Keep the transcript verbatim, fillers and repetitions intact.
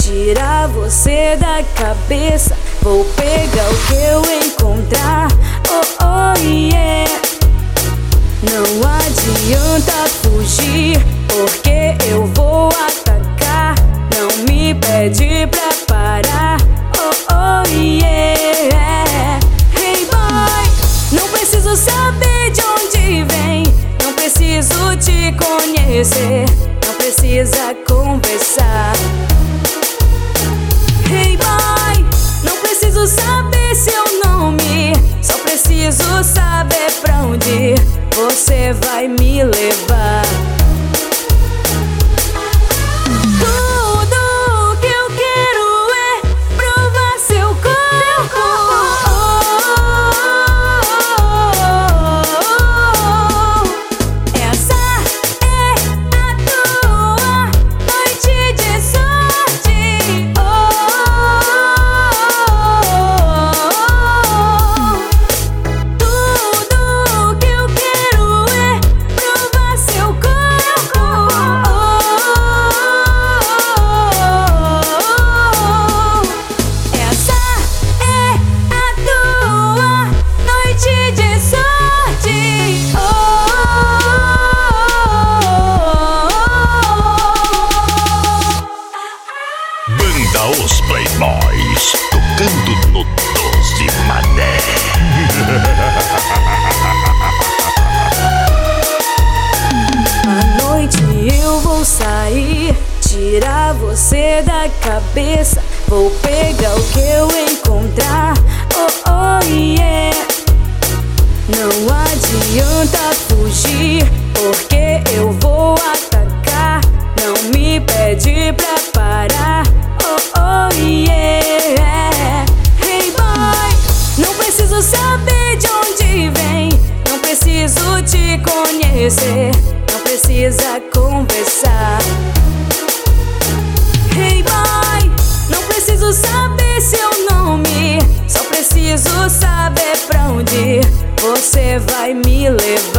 tirar você da cabeça. Vou pegar o que eu encontrar. Oh, oh, yeah. Não adianta fugir, porque eu vou atacar. Não me pede pra parar. Oh, oh, yeah. Hey boy, não preciso saber de onde vem, não preciso te conhecer, não precisa conversar. Hey boy, não preciso saber seu nome, só preciso saber pra onde você vai me levar. Tudo que eu quero é provar seu corpo. Essa é a tua noite de sorte. Tudo que eu quero é provar seu corpo. Essa é a tua noite de sorte. Banda Os Playboys, tocando no Doze Mané. À noite eu vou sair, tirar você da cabeça. Vou pegar o que eu encontrar. Oh, oh, yeah. Não adianta fugir, porque eu vou atacar. Não me pede pra parar. Oh, oh, yeah. Hey boy, não preciso saber de onde vem, não preciso te conhecer, não precisa conversar. Hey boy, não preciso saber seu nome, só preciso saber pra onde você vai me levar.